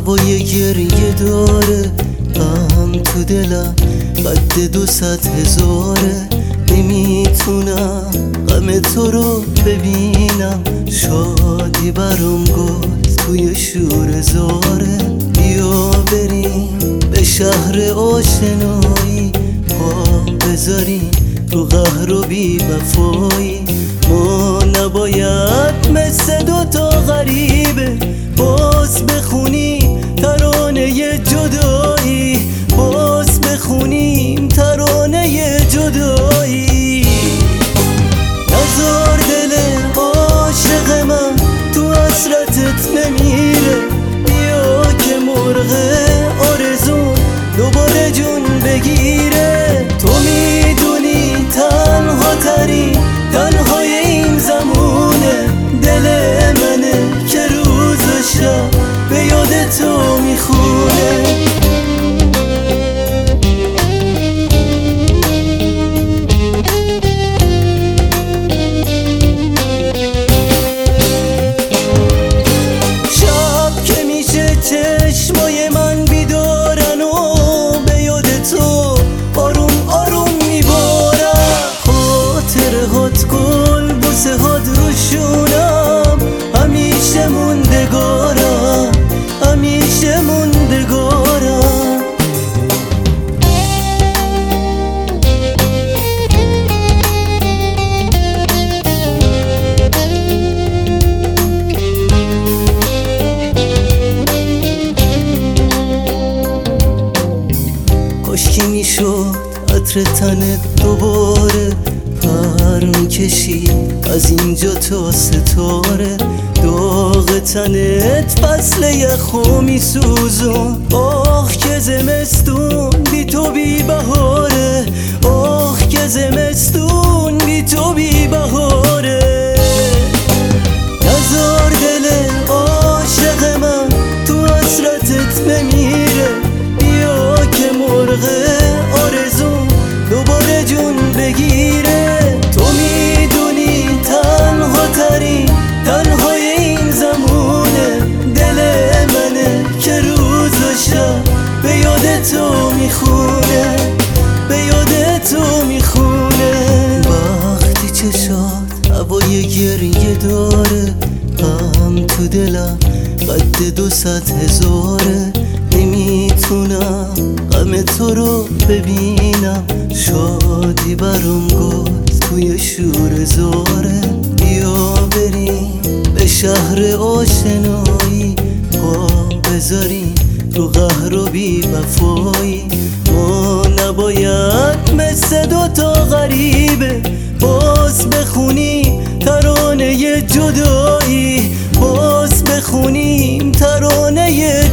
هوای گریه داره غم تو دلم قد 200,000. نمیتونم غم تو رو ببینم، شادی برام گل توی شور زاره. بیا بریم به شهر آشنایی، پا بذاریم رو قهر و بی وفایی. ما نباید مثل دوتا غریبه باز بخونیم ترانه جدایی، باز بخونیم ترانه جدایی. نزار دل عاشق من تو حسرتت نمیره، بیا که مرغ آرزون دوباره جون بگیره. تو میدونی تنها ترین تنهای این زمونه، دل منه که روز و شب به یاد تو میخونه. چشمای من بیدارن و به یاد تو آروم آروم میبارن. خاطره هات گل بوسه هات روشونم، همیشه موندگارم همیشه موندگارم. کاشکی میشد عطر تنت دوباره پر میکشید از اینجا تا ستاره. داغ تنت فصل یخو میسوزون، آخ که زمستون بی تو بی بهاره، آخ که زمستون بی تو بی بهاره. نزار دل عاشق من تو حسرتت نمیره، بیا که مرغ آرزون دوباره جون بگیره. تو میدونی تنها ترین تنهای این زمونه، دل منه که روز و شب به یاد تو میخونه، به یاد تو میخونه. وقتی چشات هوای گریه داره غم تو دلم قد 200,000. نمیتونم غم تو رو ببینم، شادی برام گل توی شور زاره. بیا بریم به شهر آشنایی، پا بذاریم رو قهر و بی وفایی. ما نباید مثل دوتا غریبه باز بخونیم ترانه جدایی، باز بخونیم ترانه